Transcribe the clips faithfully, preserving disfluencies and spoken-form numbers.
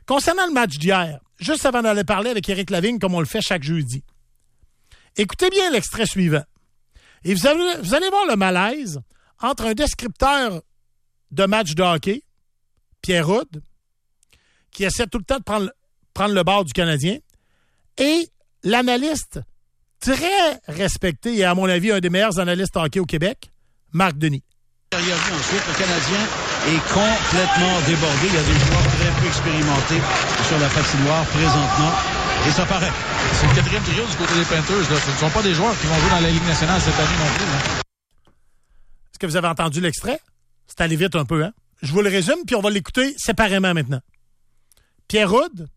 Concernant le match d'hier, juste avant d'aller parler avec Éric Lavigne, comme on le fait chaque jeudi, écoutez bien l'extrait suivant. Et vous allez, vous allez voir le malaise entre un descripteur de match de hockey, Pierre Houde, qui essaie tout le temps de prendre, prendre le bord du Canadien, et l'analyste très respecté et, à mon avis, un des meilleurs analystes hockey au Québec, Marc Denis. Derrière lui, ensuite, le Canadien est complètement débordé. Il y a des joueurs très peu expérimentés sur la patinoire présentement. Et ça paraît. C'est le quatrième trio du côté des Panthers. Là. Ce ne sont pas des joueurs qui vont jouer dans la Ligue nationale cette année non plus. Hein. Est-ce que vous avez entendu l'extrait? C'est allé vite un peu, hein? Je vous le résume, puis on va l'écouter séparément maintenant. Pierre Houde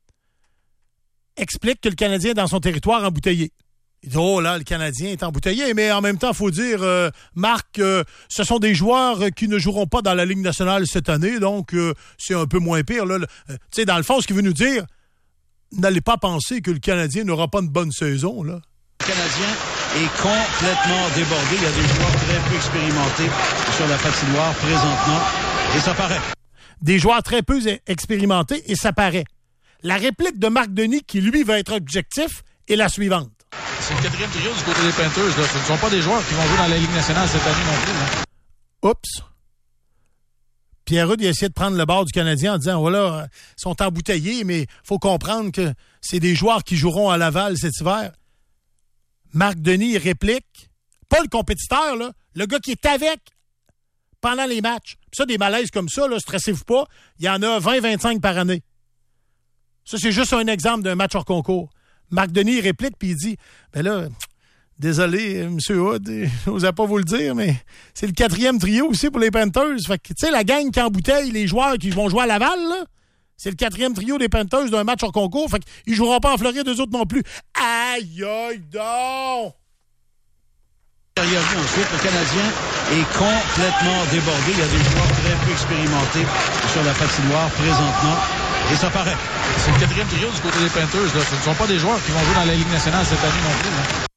explique que le Canadien est dans son territoire embouteillé. Il dit, oh là, le Canadien est embouteillé, mais en même temps, il faut dire, euh, Marc, euh, ce sont des joueurs qui ne joueront pas dans la Ligue nationale cette année, donc euh, c'est un peu moins pire. Là. Euh, tu sais, dans le fond, ce qu'il veut nous dire, n'allez pas penser que le Canadien n'aura pas une bonne saison. Là. Le Canadien est complètement débordé. Il y a des joueurs très peu expérimentés sur la patinoire présentement, et ça paraît. Des joueurs très peu expérimentés, et ça paraît. La réplique de Marc Denis, qui lui va être objectif, est la suivante. C'est le quatrième trio du côté des Panthers. Là. Ce ne sont pas des joueurs qui vont jouer dans la Ligue nationale cette année non plus. Hein. Oups. Pierre Houde a essayé de prendre le bord du Canadien en disant, voilà, ils sont embouteillés, mais il faut comprendre que c'est des joueurs qui joueront à Laval cet hiver. Marc Denis réplique, pas le compétiteur, là, le gars qui est avec pendant les matchs. Puis ça, des malaises comme ça, là, stressez-vous pas, il y en a vingt à vingt-cinq par année. Ça, c'est juste un exemple d'un match hors concours. Marc Denis réplique, puis il dit, ben là, désolé, M. Houde, je n'osais pas vous le dire, mais c'est le quatrième trio aussi pour les Panthers. Fait que, tu sais, la gang qui embouteille les joueurs qui vont jouer à Laval, là, c'est le quatrième trio des Panthers d'un match hors concours. Fait qu'ils ne joueront pas en Floride, eux autres non plus. Aïe, aïe, donc! Derrière lui, ensuite, le Canadien est complètement débordé. Il y a des joueurs très peu expérimentés sur la patinoire présentement, et ça paraît. C'est le quatrième trio du côté des Panthers. Là. Ce ne sont pas des joueurs qui vont jouer dans la Ligue nationale cette année non plus. Hein.